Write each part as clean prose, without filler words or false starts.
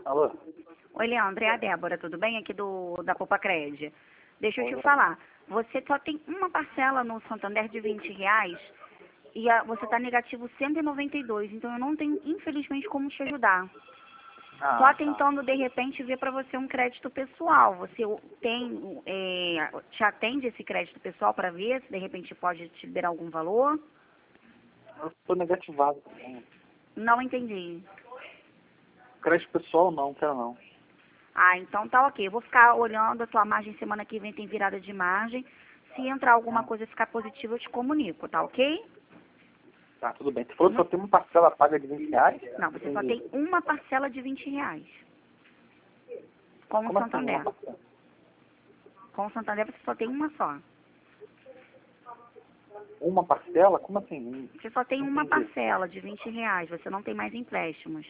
Alô? Oi, Leandro, é a Débora, tudo bem? Aqui da Poupa Cred. Deixa eu Oi. te falar, você só tem uma parcela no Santander de R$ 20 e você está negativo 192, então eu não tenho, infelizmente, como te ajudar. Ah, Só tá. tentando, de repente, ver para você um crédito pessoal. Você tem, te atende esse crédito pessoal para ver se, de repente, pode te liberar algum valor? Eu tô negativado também. Não entendi. Crédito pessoal não, quero não. Ah, então tá ok. Eu vou ficar olhando a tua margem, semana que vem tem virada de margem. Se entrar alguma coisa e ficar positiva, eu te comunico, tá ok? Tá, tudo bem. Você falou que só tem uma parcela paga de R$ 20? Não, você só tem uma parcela de R$ 20. Com o Como assim, Santander. uma parcela? Com o Santander você só tem uma só. Uma parcela? Como assim? Você só tem Não uma entendi. parcela de R$ 20. Você não tem mais empréstimos.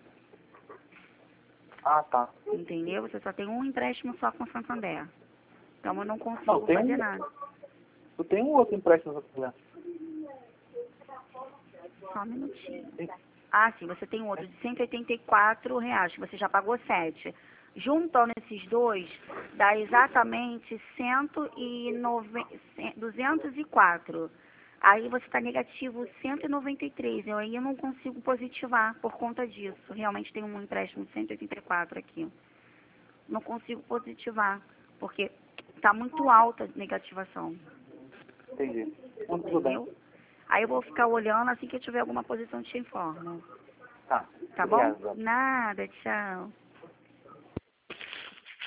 Ah, tá. Entendeu? Você só tem um empréstimo só com o Santander. Então eu não Não, consigo tem fazer um. nada. Eu tenho um outro empréstimo no Santander. Só um minutinho. Tem. Ah, sim, você tem outro de R$ 184, que você já pagou 7. Juntando esses dois, dá exatamente 204. Aí você está negativo 193. Aí eu não consigo positivar por conta disso. Realmente tem um empréstimo de 184 aqui. Não consigo positivar, porque está muito alta a negativação. Entendi. Então, tudo bem. Entendeu? Aí eu vou ficar olhando, assim que eu tiver alguma posição, eu te informo. Tá. Tá bom? Obrigado. Nada, tchau.